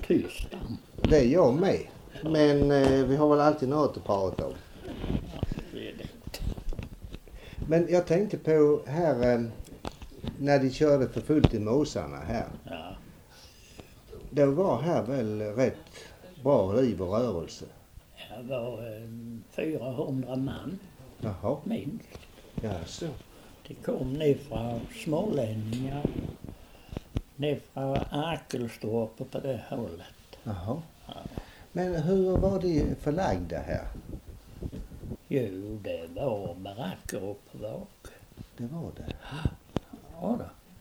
tyst. Det är jag med. Men vi har väl alltid något att prata om. Ja, det är det. Men jag tänkte på här när de körde för fullt i Måsarna här. Ja. Det var här väl rätt bra liv och rörelse. Det var 400 man Jaha, minst. ja så. Det kom ner från smålänningar, ner från Arkelstorp och på det hållet. Jaha. Ja. Men hur var de förlagda här? Jo, det var baracker upp på vak. Det var det. Ja då.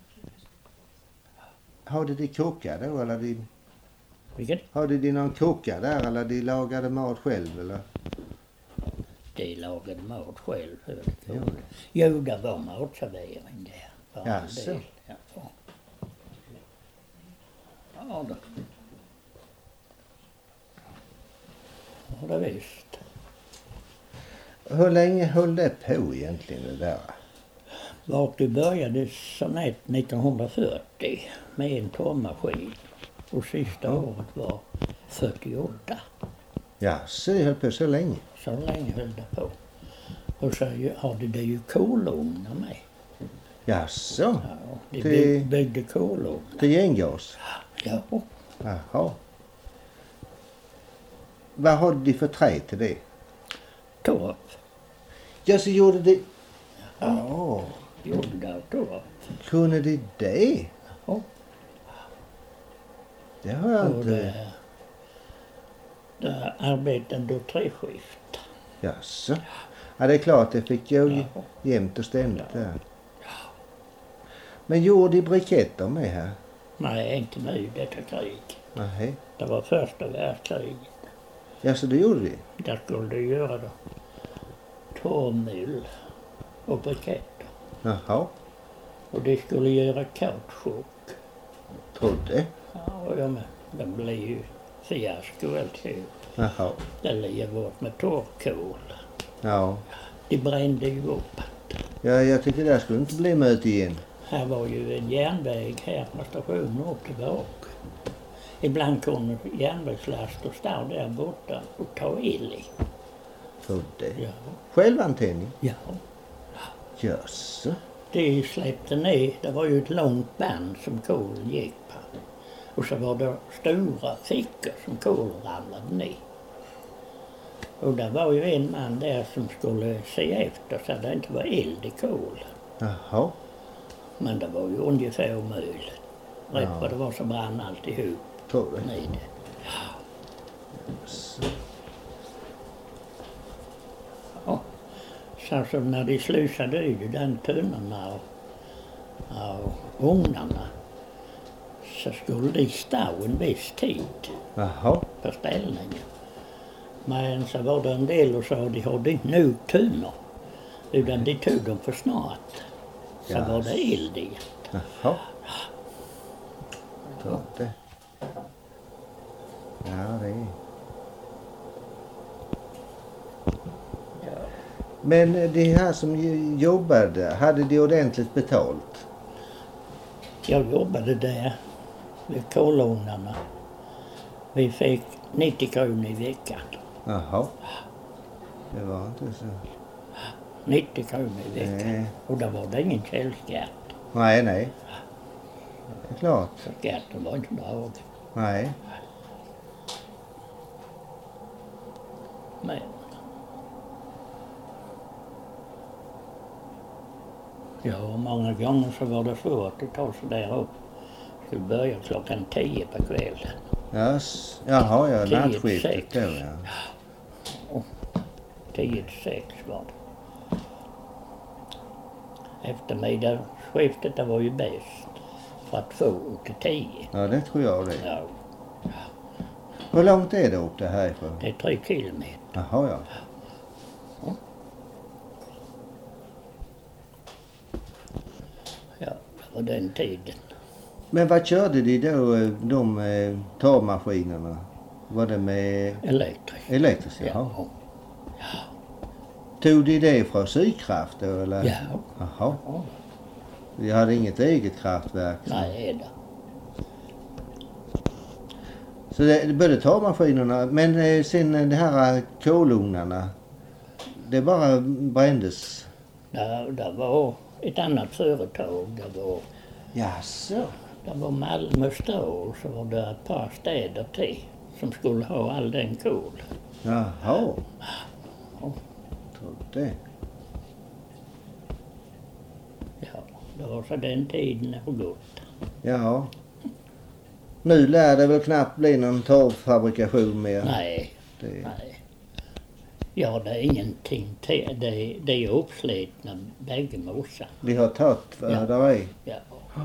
Hade de kockar då eller Vilket? hade de någon kocka där eller de lagade mat själv eller? De lagade mat själv. Ja. Jo, det var matservering där. För all Jaså. del. Ja. Ja då. Ja, det visst. Hur länge höll det på egentligen det där? Vart det började sånett 1940 med en torrmaskin. Och sista året var 48. Ja, så det höll på så länge. Så länge höll det på. Och så hade det ju kolugnar med. Jaså, Ja, de Det- byggde kolugnar. till gengas? Ja, Jaha. Vad hade de för trä till det? torp. Ja, så gjorde de... Ja, Gjorde det torp. kunde de det? Ja. Det har jag Och inte... det arbetade då treskift. Jaså. Ja, det är klart, det fick jag ju Ja. jämt och ständigt där. Men gjorde de briketter med här? Nej, inte nu detta krig. Nej. Det var första världskriget. Ja, så det gjorde de? Där skulle de göra då torrmull och briketter. Jaha, Och de skulle göra kautschuk. trodde. Ja, och de blev ju fiasko alltihop. Jaha, Det led bort med torrkol. ja. De brände ju upp. Ja, jag tycker det skulle inte bli möte igen. Här var ju en järnväg här från stationen upp till bak. Ibland kunde järnvägslaster stå där borta och ta ill i. Trodde. Ja. Självantändning? Ja. Jösse. De släppte ner, det var ju ett långt band som kolen gick på. Och så var det stora fickor som kolen ramlade ner. Och det var ju en man där som skulle se efter så det inte var eld i kolen. Jaha. Men det var ju ungefär omöjligt. Rätt Ja. vad det var så brann alltihop Trodde. ner det. Så. Ja. Sen så när de slusade ut den tunnorna och ugnarna så skulle de stå en viss tid Jaha. på ställningen. Men så var det en del och sa de hade inte nog tunnor utan de tog dem för snart. Så Ja. var det eld i. Jaha. Trodde. Ja, det är... Ja. Men de här som jobbade, hade de ordentligt betalt? Jag jobbade där vid kolugnarna. Vi fick 90 kronor i veckan. Jaha. Det var inte så... 90 kronor i veckan. Nej. Och då var det ingen källskatt. Nej, nej. Det är klart. Så skatten var inte dragen. Nej. Men... Ja, många gånger så var det svårt att ta sig där upp. Skulle börja klockan 10 på kvällen. Yes. Jaha, ja. 10 till Nattskiftet 6. då, ja. 10 till 6 var det. Eftermiddagsskiftet det var ju bäst. För att få till 10. Ja, det tror jag det. Ja, Hur långt är det upp det härifrån? det är 3 kilometer. Jaha, ja. Ja, det var den tiden. Men vad körde de då, de torrmaskinerna? Var det med Elektriskt. elektriskt? Jaha. Ja. Tog de det från Sydkraft då, eller? Ja. Jaha. Ja. Vi hade inget eget kraftverk? Nej, det. Så det både torvmaskinerna men sen det här kolugnarna, det bara brändes? Det var ett annat företag. Det var, Jaså? det var Malmö stad och så var det ett par städer till som skulle ha all den kol. Jaha. Ja. Tror det. Ja, det var så den tiden har gått. Ja. Nu lär det väl knappt bli någon torvfabrikation mer. Nej, Det... nej. Ja, det är ingenting till. Det är uppslitna bägge mossar. De har tagit vad Ja. där är. Ja.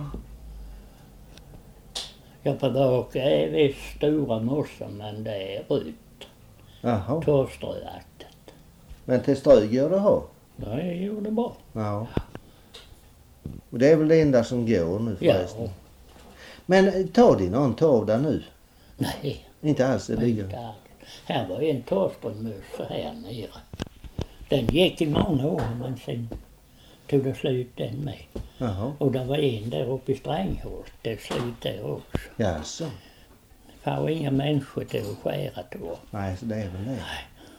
Ja, på Våka är visst stora mossar men det är rut. Jaha. Torvströaktigt. Men till stryk gör det ha? Det gjorde det bra. Ja. Och det är väl det enda som går nu förresten. Ja. Men tar de någon torv där nu? Nej, Inte alls, det ligger. inte alls. Här var en torvströmmossa här nere. Den gick i många år men sen tog det slut den med. Jaha. Och det var en där uppe i Stränghult. Det är slut där också. Jaså? Det var inga människor till att skära torv. Nej, så det är väl det.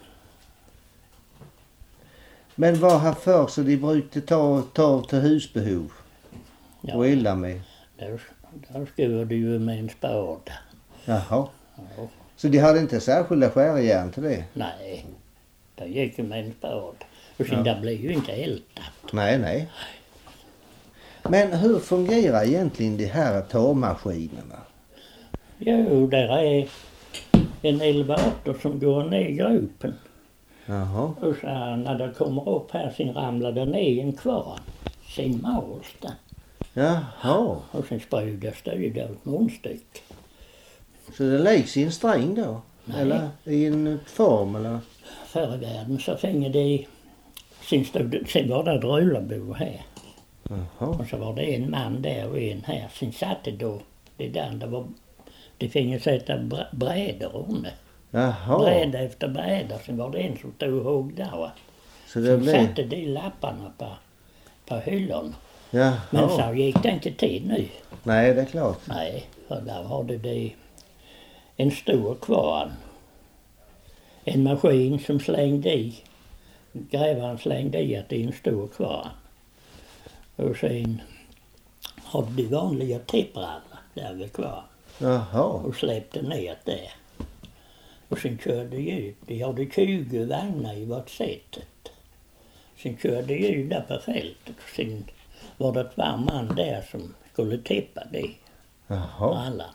Men vad har för så de brukade ta torv till husbehov? Ja, Och illa med? där skar du ju med en spade. Jaha. Ja. Så de hade inte särskilda skärjärn till det? Nej, det gick ju med en spade. Och sen Ja. det blev ju inte eldat. Nej, nej. Men hur fungerar egentligen de här torvmaskinerna? Jo, där är en elevator som går ner i gropen. Jaha. Och så när det kommer upp här sen ramlar den ner en kvarn. Sen mals den. Jaha. Och sen sprider det ut munstycke. Så det läggs i en sträng då? Nej. Eller i en form eller? Förr i världen så finge de... Sen var det ett rullabo här. Jaha. Och så var det en man där och en här. Sen satte då det där. Det finge sätta brädor under. Jaha. Bräda efter bräda. Sen var det en som stod och högg där. Så det Sen blev... satte de lapparna på hyllorna. Jaha. Men så gick det inte till nu. Nej, det är klart. Nej, för där hade de en stor kvarn. En maskin som slängde i. Grävaren slängde i att det är en stor kvarn. Och sen hade de vanliga tipprarna där vid kvarn. Jaha. Och släppte ner där. Och sen körde de ut. De hade 20 vagnar i vart sättet. Sen körde de ut där på fältet. Och sen var det ett var man där som skulle tippa det. Jaha. Rallarna.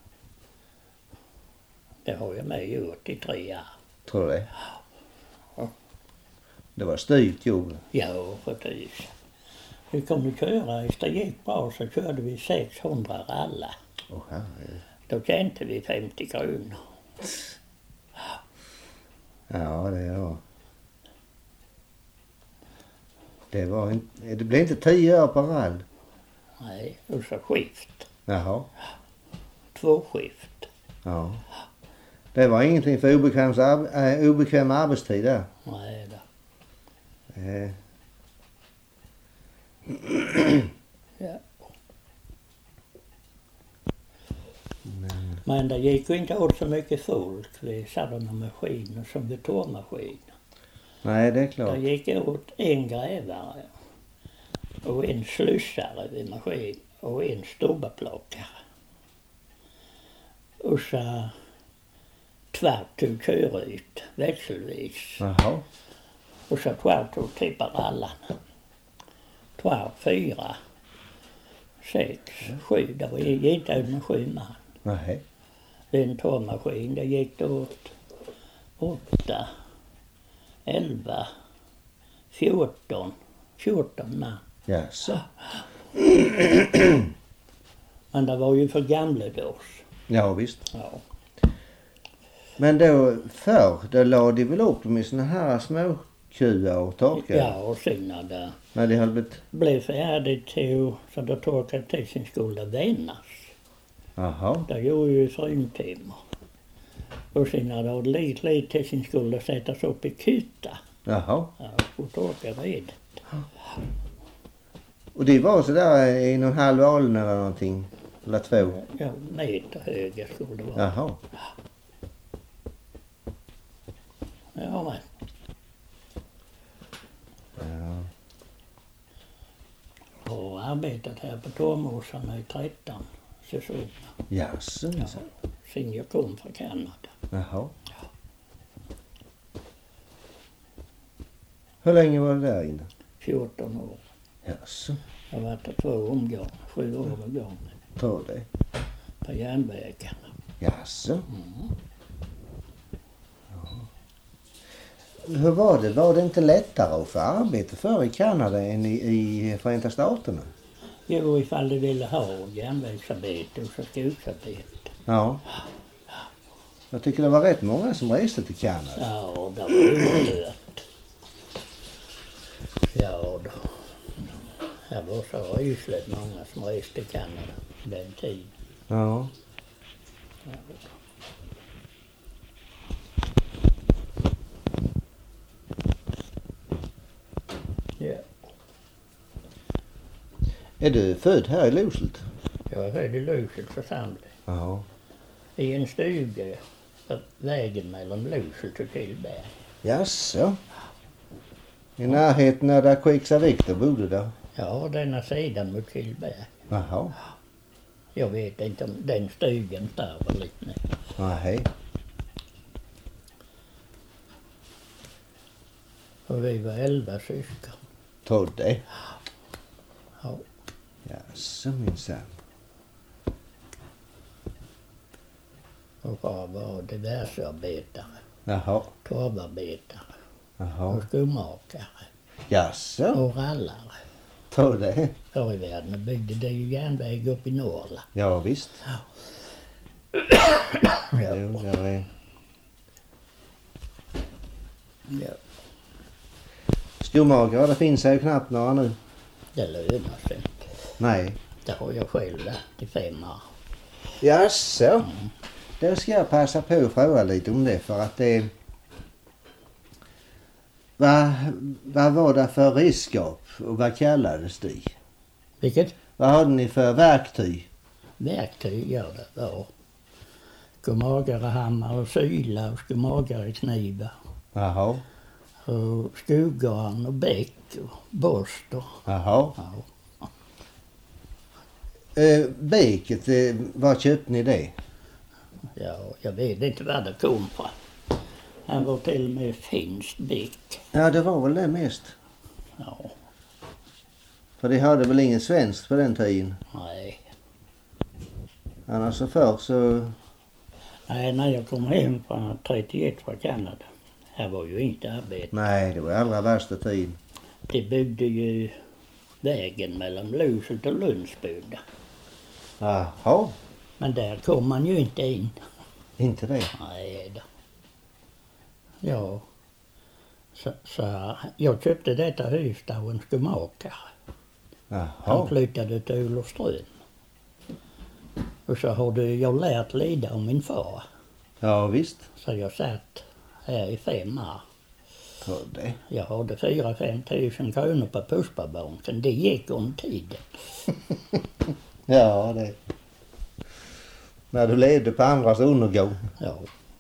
Det har jag med gjort i 3 år. Tror du det? Ja. Det var styrt jobb. Ja, precis. Vi kunde köra, det gick bra så körde vi 600 rallar. Åh herregud. Då tjänade vi 50 kronor. Ja, det blev inte 10 öre per rall. Nej, och så skift. Jaha. 2 skift. Ja. Det var ingenting för obekväm arbetstid där. Nej då. Ja. Men det gick ju inte åt så mycket folk vid sådana maskiner som vid torvmaskiner. Nej, det är Det klart. gick åt en grävare och en slussare vid maskin och en stobbaplockare. Och så tog köryt växelvis. Jaha. Och så tog tippa rallarna. 2, 4, 6, 7. Det var inte ut med 7 man. Nej. En torvmaskin, det gick det åt 8, 11, 14 man. Jaså. Men det var ju för gamledags. Ja, visst. Ja. Men då förr, då la de väl upp dem i såna här små kuar och torkade? Ja, och sen När de hade blivit... blev färdigt till, så då torkade till sin skulle vänas. Jaha. Det gjorde ju fruntimmer. Och sen när det hade lite till sin skulle sättas upp i kuta. Jaha. Ja, och torka vid. Och det var så där i någon halv alen eller någonting? Eller 2? Ja, meter höga skulle det vara. Jaha. Ja, men. Ja. Och har arbetat här på Tormåsarna i 13 säsonger. Jaså? Ja, sen jag kom från Kanada. Jaha. Hur länge var du där inne? 14 år. Jaså? Jag har varit där 2 omgångar, 7 år av gången. På det? På järnvägarna. Jaså? Mm. Hur var det? Var det inte lättare att få arbete för i Kanada än i Förenta Staterna? Jo, ifall du ville ha järnvägsarbete och så skogsarbete. Ja. Jag tycker det var rätt många som reste till Kanada. Ja, det var ju dött. Ja, då. Här var så rysligt många som reste till Kanada den tiden. Ja. Ja. Är du född här i Loshult? Jag är född i Loshult församling. Ja. I en stuga på vägen mellan Loshult och Killberg. Jaså? I närheten där Kvicksa Viktor bodde där? Ja, denna sidan mot Killberg. Jaha. Jag vet inte om den stugan där var lite nu. Nej. Och vi var 11 syskon. Tror det? Ja. Jaså minsann. Och far var diversearbetare, Jaha. torvarbetare Jaha. och skomakare Jaså? och rallare. Tror det? Förr i världen byggde det ju järnväg upp i Norrland. Ja visst. Ja. Jo, jag är... Ja, Skomakare, det finns ju knappt några nu. det lönar sig inte. Nej. Det har jag själv lärt i 5 år. Jaså? Då ska jag passa på att fråga lite om det för att det... Vad var det för redskap och vad kallades det? Vilket Vad hade ni för verktyg? verktyg gör det var. Skomagare hammare och syla och skomagare knivar. Jaha. Och skogarn och bäck och borst och... Jaha. Ja. Bäcket, var köpte ni det? Ja, jag vet inte vad det kom från. Han var till och med finskt bäck. Ja, det var väl det mest. Ja, För de hade väl ingen svenskt på den tiden. nej. Annars så förr så... Nej, när jag kom hem från 31 från Kanada. Här var ju inte arbete. Nej, det var allra värsta tiden. De byggde ju vägen mellan Loshult och Lundsboda. Jaha. Men där kom man ju inte in. Inte det? Nej då. Ja. Så jag köpte detta hus av en skomakare. Han Jaha. flyttade till Olofström. Och så hade jag lärt lida om min far. Ja visst. Så jag satt här i 5 år. För det. Jag hade 4-5 tusen kronor på Puspabanken. Det gick om tiden. Ja, det... När du levde på andras undergång. Ja.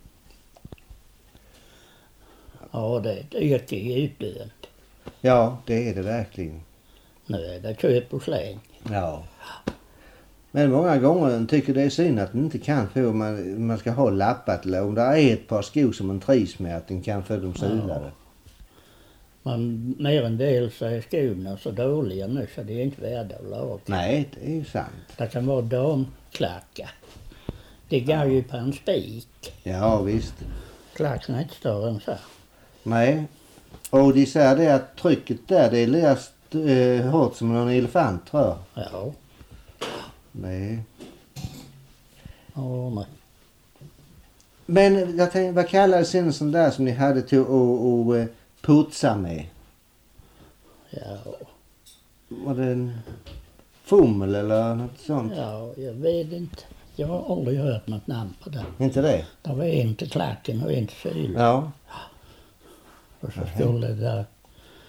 Ja, det är ett yrke i utdöende. Ja, det är det verkligen. Nu är det köp och släng. Ja. Men många gånger tycker det är synd att man inte kan få, man ska ha lappat eller om det är ett par skor som man trivs med att den kan få dem sulade. Men mer än del så är skorna så dåliga nu så det är inte värda att laga. Nej, det är ju sant. Det kan vara damklackar. Det går ju på en spik. Ja, visst. Klacken är inte större än så. Nej. Och de säger det att trycket där det är läst hårt som en elefant tror jag. Ja. Nej. Ja, nej. Men jag tänkte, vad kallades en sån där som ni hade till att putsa med? Ja. Var det en fummel eller något sånt? Ja, jag vet inte. Jag har aldrig hört något namn på den. Inte det? Det var en till klacken och en till kylen. Ja. Och så skulle det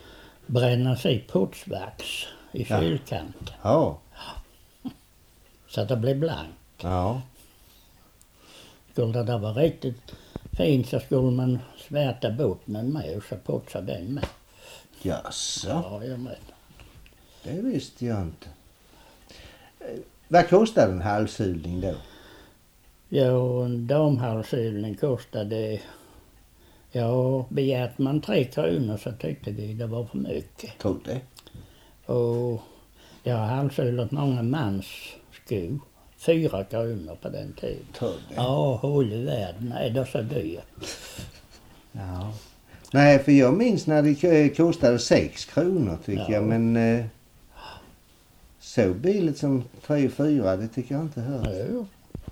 brännas i putsvax i kylkanten. Ja. Så att det blev blankt. Ja. Skulle det vara riktigt fint så skulle man svärta bottnen med och så putsa den med. Jaså, Ja, jag med. det visste jag inte. Vad kostar en halshyllning då? Ja, en damhalshyllning kostade... Ja, begärt man 3 kronor så tyckte vi det var för mycket. Tror det. Och jag har halshyllat många mans skor. 4 kronor på den tiden. Tror det. Ja, håll i världen är det så dyrt. Ja. Nej, för jag minns när det kostade 6 kronor tycker Ja. jag. Men så billigt som 3-4, det tycker jag inte hör. Jo.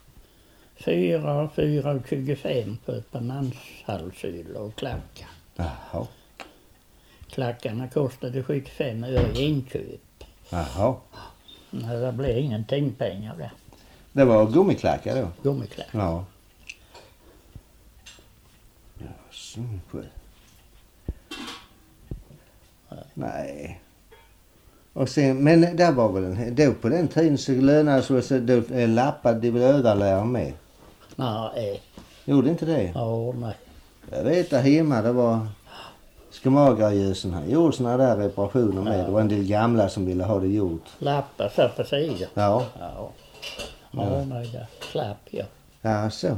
4,25 på ett par manshalshyllor och klackar. Jaha. Klackarna kostade 75 öre i inköp. Jaha. Nej, det blev ingenting pengar där. Det var gummiklackar då? Gummiklack. Ja. Ja, så skönt. Nej. Och sen, men där var väl då på den tiden så lönade så då lappade de väl överläraren med. Nej. Gjorde inte det? Ja, nej. Jag vet där hemma det var Skamagerljusen här. Gjorde såna där reparationer med. Det var en del gamla som ville ha det gjort. Lappar så på sidan. Ja. Ja. Ja, nej, där slapp jag. Ja, så.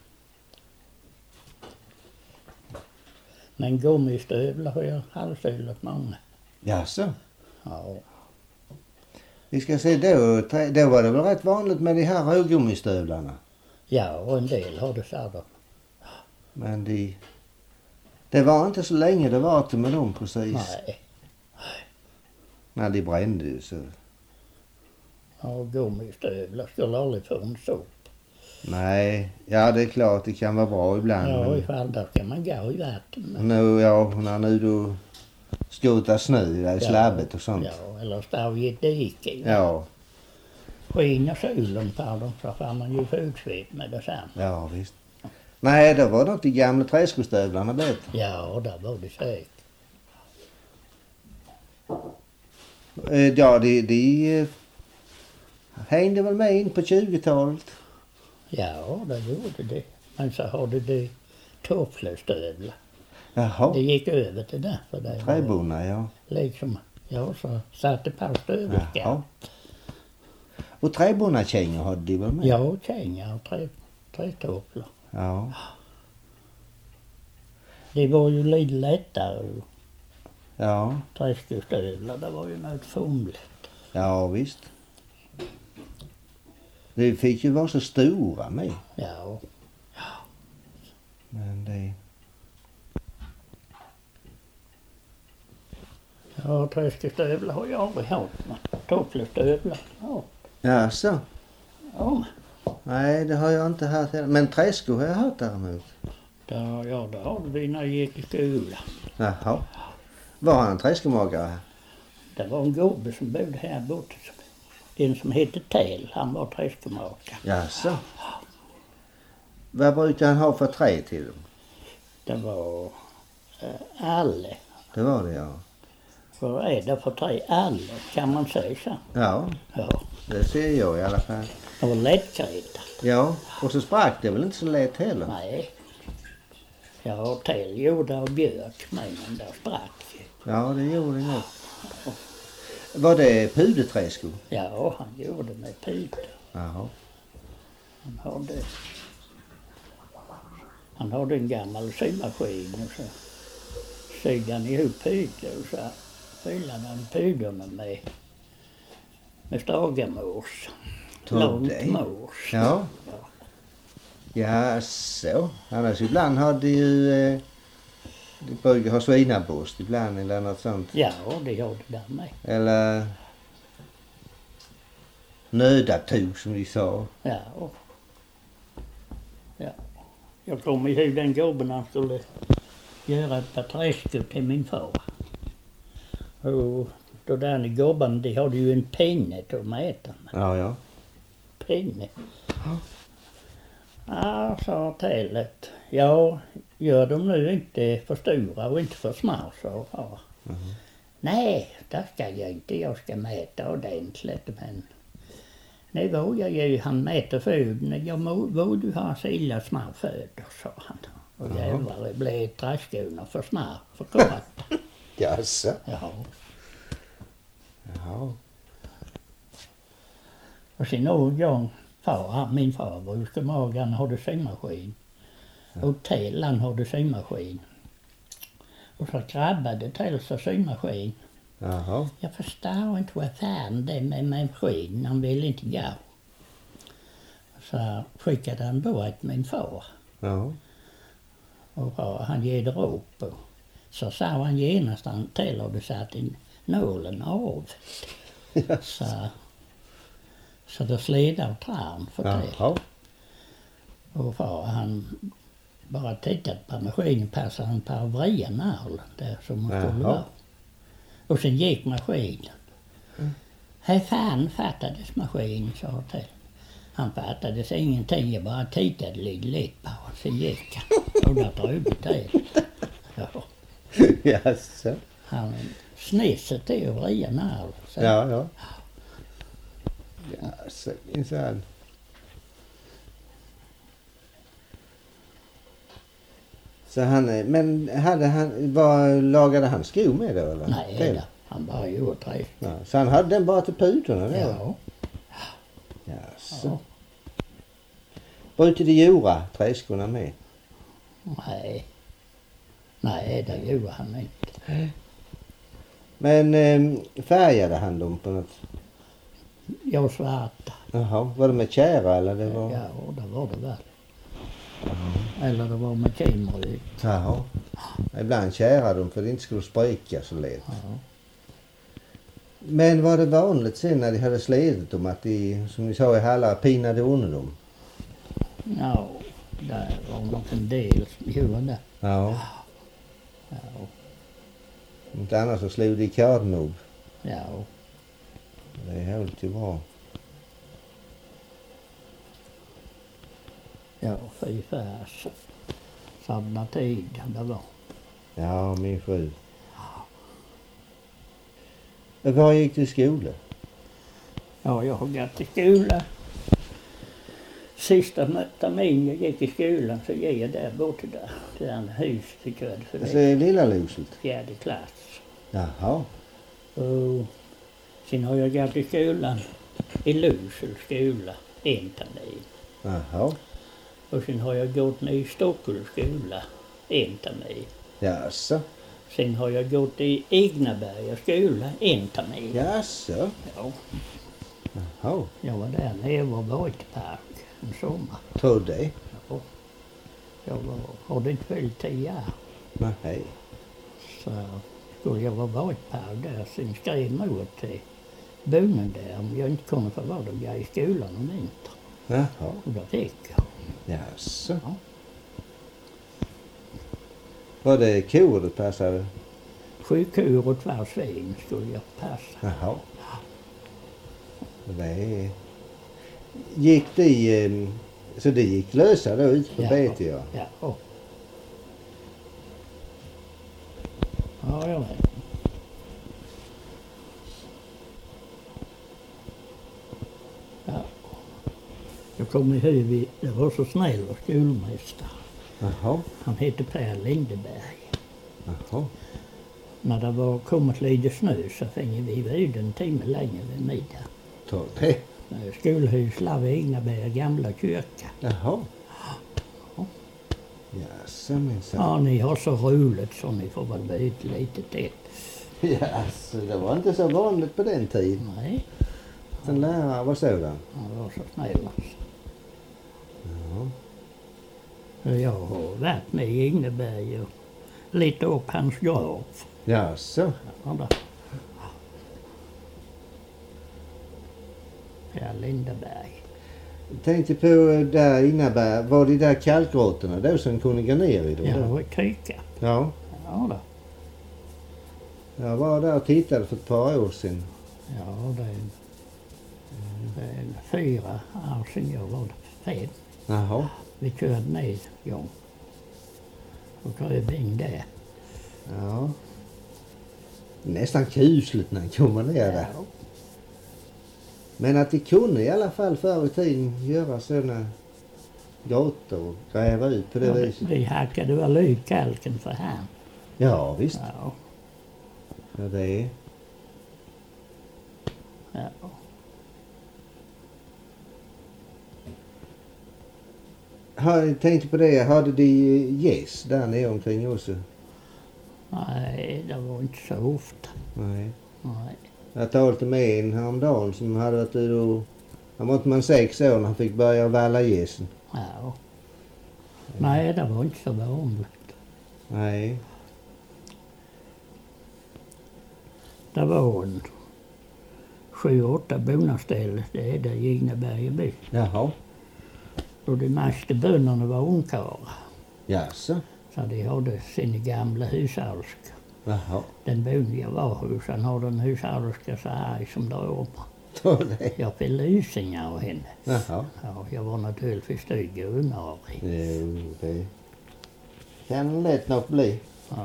Men gummistövlar har jag halshyllat många. Ja, så. Ja. Vi ska se då var det väl rätt vanligt med de här rågummistövlarna. Ja, och en del har det så. Men det var inte så länge det var till med dem precis. Nej. När de brände så. Ja, gummistövlar skulle aldrig få en sop. Nej, ja det är klart det kan vara bra ibland. Ja, men ifall där kan man gå i vatten. nu, när nu du skotar snö där i slabbet och sånt. Ja, eller stå i ett dike. Ja, Skiner solen på dem så får man ju fotsvett med detsamma. ja visst. Nej, då var det inte de gamla träskostövlarna bättre. Ja, där var det säkert. Ja, de hängde väl med in på 20-talet. Ja, det gjorde det. Men så har det tofflestövlar. Jaha, Det gick över till det. För det var träbonna, ja. liksom, ja, så satte på stövelskall. Jaha. Och träbonnakängor hade de väl med? Ja, kängor och trätofflor. Ja. Det var ju lite lättare. Ja, Träskostövlar, det var ju något fumligt. ja visst. De fick ju vara så stora med. Ja, Men det... ja, träskostövlar har jag aldrig haft. Tofflestövlar, ja. Ja, så. Ja, Nej, det har jag inte haft heller. Men träskor har jag haft däremot. det hade vi när jag gick i skolan. Jaha. Var han en träskomagare? Det var en gubbe som bodde här borta. En som hette Täl, han var träskomakare. Ja, så. Vad brukar han ha för trä till dem? Det var alle. Det var det, ja. Vad är det för trä? Alle, kan man säga så? Ja, Ja, det ser jag i alla fall. det var lättkritat. Ja, och så sprack det väl inte så lätt heller? Nej. Ja, Täl gjorde av björk, men där sprack ju. Ja, det gjorde det nog. Var det puderträskor? Ja, han gjorde med puder. Jaha. Han hade en gammal symaskin och så sydde han ihop puder och så fyllde han puderna med stragamos. Långt mors. Ja. Ja, så. Annars ibland hade ju... de brukar ha svinaborst ibland eller något sånt. Ja, det hade det med. Eller... nödatog som de sa. Ja. Ja. Jag kommer ihåg den gubben han skulle göra ett par träskor till min far. Och då den gubben, de hade ju en pinne till att mäta med. Ja. Pinne. Ja, sa Tälet. Ja, gör de nu inte för stora och inte för små, så ja. Nej, det ska jag inte. Jag ska mäta ordentligt. Men Nej, vågar ju han mäter föden. Jag må du ha så illa smär föder, sa han. Och jävlar, blev träskorna för smär, för korta. Jaså? Ja. Jaha. Och sen någon gång, min far brukade magen hade symaskin. Och till han hade symaskin. Och så grabbade till så symaskin. Jaha. Jag förstår inte vad fan det är med maskin, han vill inte gå. Så skickade han då till min far. Ja. Och han ger det upp. Så sa han genast han till och satt in nålen av. Yes. Så det sled av trän för till. Jaha. Och far han bara tittade på maskinen, passade han på att vrida nålen där som man skulle vara. Och sen gick maskinen. Hej fan fattades maskinen, sa jag till. Han fattades ingenting, jag bara tittade lite på honom. Sen gick han. Och där drog det till. Ja. Jaså? Han snissade till att vrida nålen. Ja. Jaså, minsann. Så men lagade han skor med då eller? Nej, då, han bara gjorde det. Ja, så han hade den bara till putorna då? Ja. Jaså. Ja. Brukade de göra träskorna med? Nej, det gjorde han inte. Men färgade han dem på något? Jag svarta. Jaha, var det med kära eller det var? Ja, det var det väl. Eller det var med kimrygg. Jaha. Ibland kära dem för att det inte skulle spricka så lätt. Ja. Men var det vanligt sen när de hade slitit dem att de, som ni sa i Hallar, pinade under dem? Ja, det var nog en del som gjorde det. Ja. Ja, Inte annars så slog de i kardnob. ja. Det är helt ju bra. Ja, fy färs. Samma tid det var. Ja, min fru. Var gick du i skolan? Ja, jag har gått i skolan. Sista termin jag gick i skolan så gick jag där borta där. Till en hus till kväll för Alltså det. Lilla Luset? 4:e klass. Jaha. Och sen har jag gått i skolan i Lusel skola en termin. Jaha. Och sen har jag gått i Stockholms skola en termin. Jaså? Sen har jag gått i Ignaberga skola en termin. Jaså? Ja, Jaha. jag var där nere och var i park en sommar. Tror det? Ja. Jag hade inte fyllt 10 år. Nej. Så skulle jag vara i park där. Sen skrev mor till bonden där om jag inte kunde få vara där i skolan om vintern. Jaha. Och då fick jag. Jaså? Ja. Var det kor du passade? 7 kor och 2 svin skulle jag passa. Jaha. Det gick de, så det gick lösa då ut på bete ja? Ja. Ja, jag vet. Ja. Jag kommer ihåg, det var så snäll och skolmästare. Jaha. Han hette Per Lindeberg. Jaha. När det var kommit lite snö så finge vi vara ute en timme längre vid middag. Tror det? Skolhus la vid Ignaberga gamla kyrka. Jaha. Ja. Jaså minsann. Ja, ni har så roligt så ni får väl vara ute lite till. Jaså, det var inte så vanligt på den tiden. Nej, En lärare var sådan. han var så snäll alltså. Ja. Jag har varit med i Ignaberga och lite upp hans grav. Jaså? Ja, där. Per Lindeberg. Tänkte på där Innaberg, var det där kalkgrottorna då som kunde gå ner i dem? Ja, det var Kryka. Ja. Ja, då. Jag var där och tittade för ett par år sedan. Ja, det är 4 år sedan jag var där. 5. Jaha. Vi körde ner en gång. Och gröv in där. Ja. Nästan kusligt när han kommer ner där. Ja. Men att de kunde i alla fall förr i tiden göra sådana grottor och gräva ut på det viset. Vi hackade väl ut kalken för hand. Ja, visst. Ja. Ja, det är. Ja. Jag tänkte på det, hade de gäss där nere omkring också? Nej, det var inte så ofta. Nej. Nej. Jag talade med en häromdagen som hade varit ute och... Han var inte man 6 år när han fick börja valla gässen. Ja. Nej, det var inte så vanligt. Nej. Det var en 7-8 bonadsställen, det är där i Igneberg by. Jaha. Och de mesta bönderna var ungkarlar. Jaså? Så de hade sin gamla hushållerska. Jaha. Den bodde jag var hos, han hade en hushållerska så här som drar upp. Tror det? Jag fick lysningar av henne. Jaha. Ja, jag var naturligtvis stygg och unnarig. Jo, det kan lätt nog bli. Ja.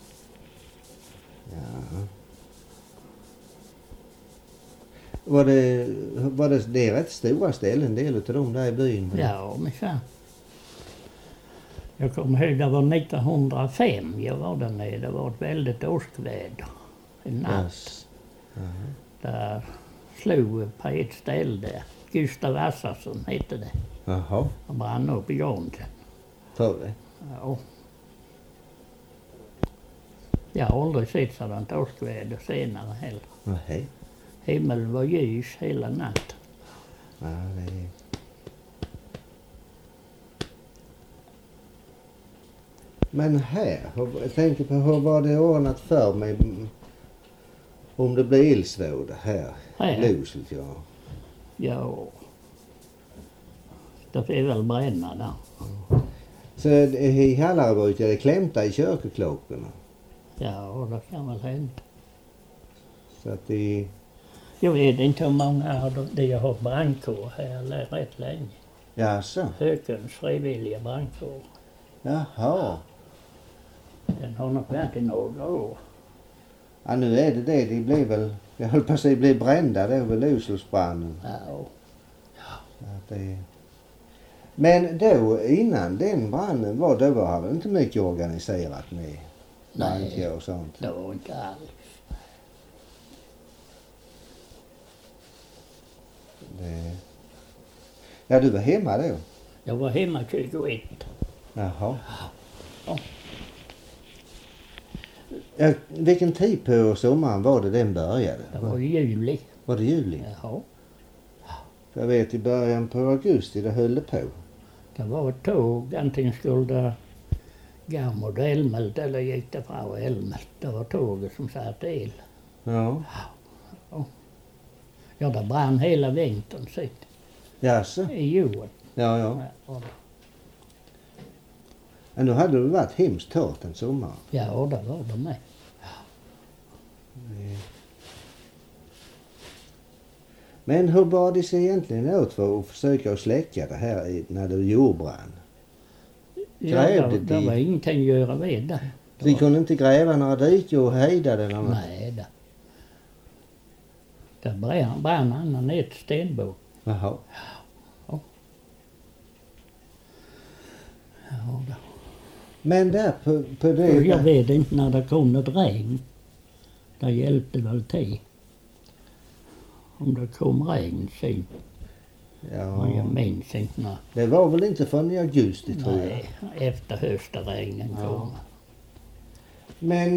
Ja. Var det rätt stora ställen, en del av dem där i byn? Ja, men så. Jag kommer ihåg, det var 1905 jag var där nere. Det var ett väldigt åskväder en natt. Yes. Jaha. Där slog på ett ställe, Gustav Assarsson hette det. Jaha. Han brann upp i grunden. Tror det? Ja. Jag har aldrig sett sådant åskväder senare heller. Nej. Himmeln var ljus hela natten. Ja, det är... Men här, jag tänker på hur var det ordnat för mig om det blir eldsvåda här? Här? Luset, ja. Ja. Det är väl bränna där. Så i Hallarby är det klämta i kyrkoklockorna? Ja, det kan väl hända. Så att det... Jag vet inte hur många av det jag har brandkår här rätt länge. Jaså? Hökens frivilliga brandkår. Jaha. Den har nog varit i några år. Ja, nu är det. De blir väl... Jag höll på att säga blir brända då vid Luselbranden. Ja. Att det... Men då, innan den branden var, då var det inte mycket organiserat med brandkår och sånt. Det var inte alls. Det... Ja, du var hemma då? Jag var hemma 21. Jaha. Ja. Ja, vilken tid på sommaren var det den började? Det var i juli. Var det juli? Jaha. Jag vet i början på augusti det höll det på. Det var ett tåg, antingen skulle det gå mot Älmhult eller gick det från Älmhult. Det var tåget som satt el. Ja. Ja, det brann hela vintern sitt Jaså? i jorden. Ja, ja. Ja, Men nu hade det varit hemskt torrt en sommar. ja, det var det med. Men hur bar det sig egentligen åt för att försöka att släcka det här när det jordbrann? Ja, Grävde det var ingenting att göra med det. De kunde inte gräva några dikor och hejda det? Nej, det brann annan ett stenbok. Jaha. Ja, det. Men där på det... Jag vet inte när det kom ett regn. Det hjälpte väl till. Om det kom regn sen. Ja, Jag minns inte när. det var väl inte förrän i augusti tror jag. Nej, efter höstregnen kom. Men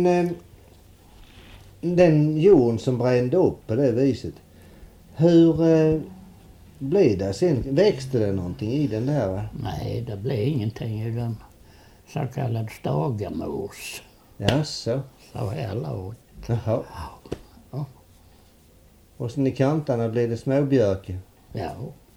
den jorden som brände upp på det viset. Hur blev det sen? Växte det någonting i den där? Va? Nej, det blev ingenting i den så kallad stagamos. Jaså? Så här lågt. Jaha. Ja. Och sen i kanterna blev det småbjörke. Ja.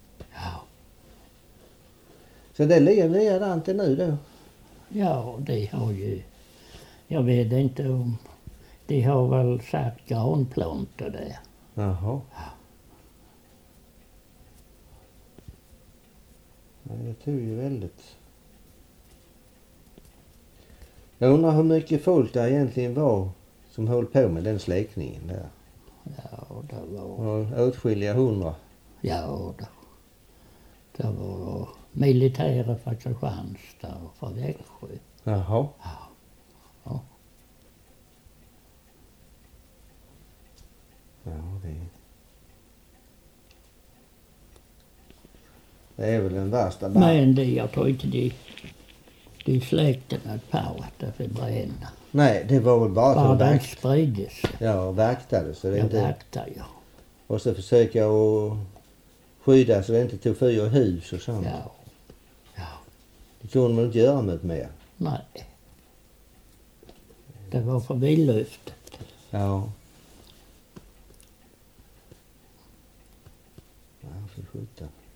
Så det ligger där inte nu då? Ja, det har ju... Jag vet inte om... De har väl satt granplantor där. Jaha. Ja, det tog ju väldigt... Jag undrar hur mycket folk det egentligen var som höll på med den släckningen där. Ja, det var... Och åtskilliga 100. Ja då. Det var militärer från Kristianstad och från Växjö. Jaha. Ja. Ja, det är väl den värsta Men det, jag tror inte de släckte något på att det fick bränna. Nej, det var väl bara Bara för det att spridde sig. ja, vaktade så det Jag inte... vaktade, ja. Och så försöka att skydda så det inte tog fyr i hus och sånt. Ja. Ja. Det kunde man inte göra något mer. Nej. Det var för vidlyftigt. Ja. Ja, för sjutton.